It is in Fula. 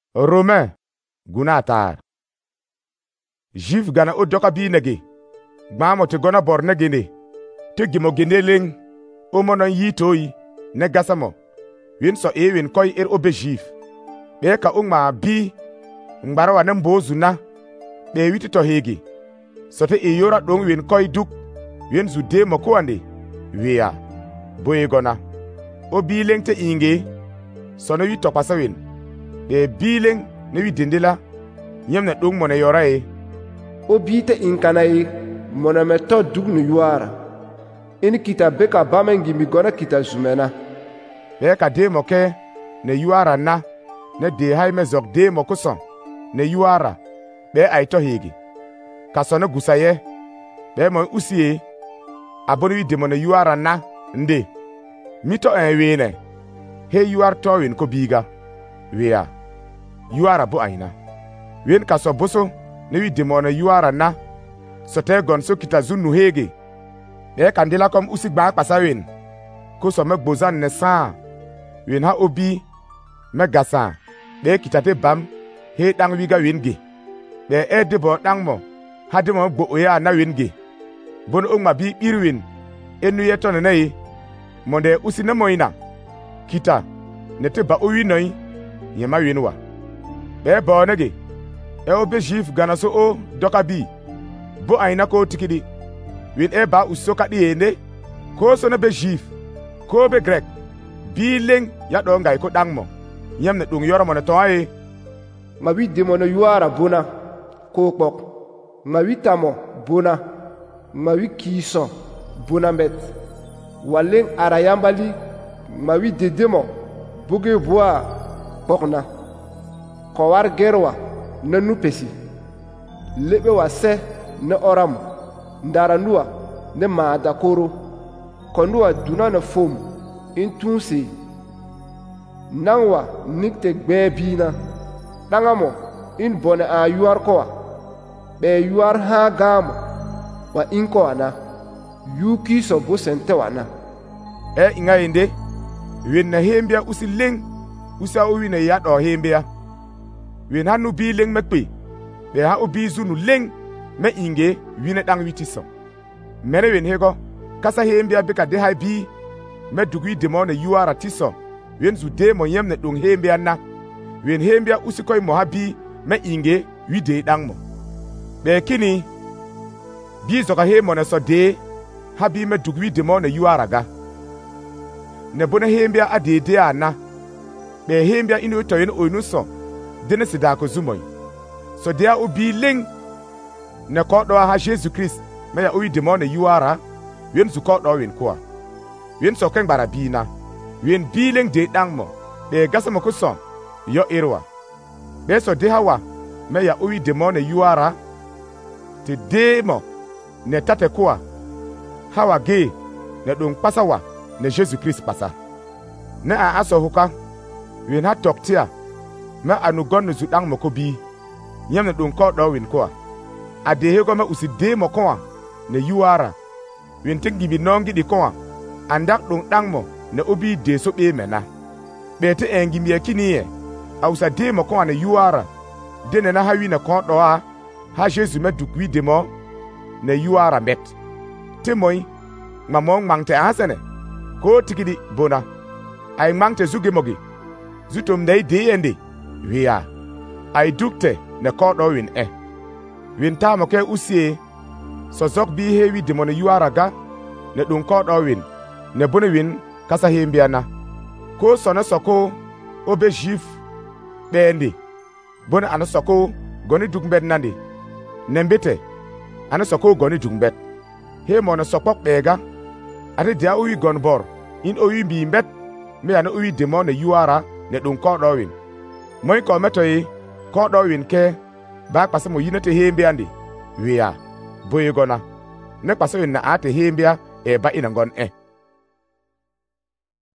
Romain guna tar. Jif gana o doka bi nege. Gbamo te gona bor negene. Te gimo geneleng. O monon yi toyi. Ne gasamo. Win so win koy obe jif. Be ka ungma bi. Ngbarawa nembozu na. Be witi to hegi. So te yora dong win koy duk. Win zu de mo kuande. Wea. Boye gona. O bi leng te inge. So no wi to pasa win. Be bileng ne wi dindila nyemna dung mona yora e o bite inkana e mona meto dugnu yuara in kita beka bamengi mi gona kita zumena be ka de moke ne yuara na ne de hay me zok de mo kuson ne yuara be ay to hegi ka sono gusaye be mo usie aboni wi de mo ne yuara na nde mito en wene he yuar to win ko biga wea yuara bu aina wen kaso boso ne wi demona yuara na so te gon so kita zunu hege e kandila kom usigba pasa wen ko so me gbozan ne sa wen ha obi me gasa be kita te bam he dang wi ga wen ge be e de bo dang mo ha de mo gbo ya na wen ge bon o ma bi irwin enu yeto ne nei monde usine moina kita ne te ba o wi noi yema wen wa be bo nege e obe jif gana so o doka bi bo aina ko tikidi win e ba usoka di ene ko so na be jif ko be grek bi leng ya do ngai ko dang mo nyam ne dung yoro mo ne to ai ma wi de mo no yuara bona ko pok ma wi tamo bona ma wi kiso bona bet waleng arayambali ma wi de demo buge boa pokna ko war gerwa na nupesi lebe wa se na oram ndara nuwa ne maada koro konduwa duna na fom intunsi nangwa nikte gbebina dangamo in bone a yuar kowa be yuar ha gamo wa inko wana yuki so bo sente wana e inga inde win na hembia usileng usa o wi na ya do hembia wen hanu bi leng mekpe be ha obi zunu leng me inge wine dang witiso mere wen hego kasa hembia be ka de ha bi me dugui demone yuara tiso wen zu de mo yem ne dung hembia na wen hembia usikoy mo ha bi me inge wide dang mo be kini bi zo ka he mo ne so de ha bi me dugui demone yuara ga ne bona hembia adede ana be hembia inu to yen onu so dene sida ko zumoy so dia obi leng ne ko do ha Jesus Christ me ya oyi demon yuara wen su ko do wen ko wen so ken bara bi na wen bi leng de dang mo be gasamo ko so yo irwa be so de hawa me ya oyi demon yuara te demo ne tate ko hawa ge ne don pasawa ne Jesus Christ pasa ne a aso huka wen ha toktia me anugon no zudang moko bi nyam ne don ko do win ko ade he go ma uside moko ne yuara win tingi bi nongi di ko andak don dang mo ne obi de so be mena be te engi mi akini ye ausa de moko ne yuara de ne na hawi ne ko do ha Jesus me dukwi de mo ne yuara bet te moy mamong mangte asene ko tikidi bona ay mangte zuge mogi zutom dai de ende wea ay dukte ne ko do win win ta mo ke usie so zok bi hewi de mon yuara ga ne dun ko do win ne bone win kasa hembia na ko so ne soko obe jif bendi bone ana soko goni dugbet nandi nembete ana soko goni dugbet he mo ne sopok bega ade dia owi gonbor in owi bi mbet me ana owi de mon yuara ne dun ko do win moy ko metoyi ko do win ke ba pase mo yinete hembia ndi wea boye gona ne pase win na ate hembia e ba ina ngon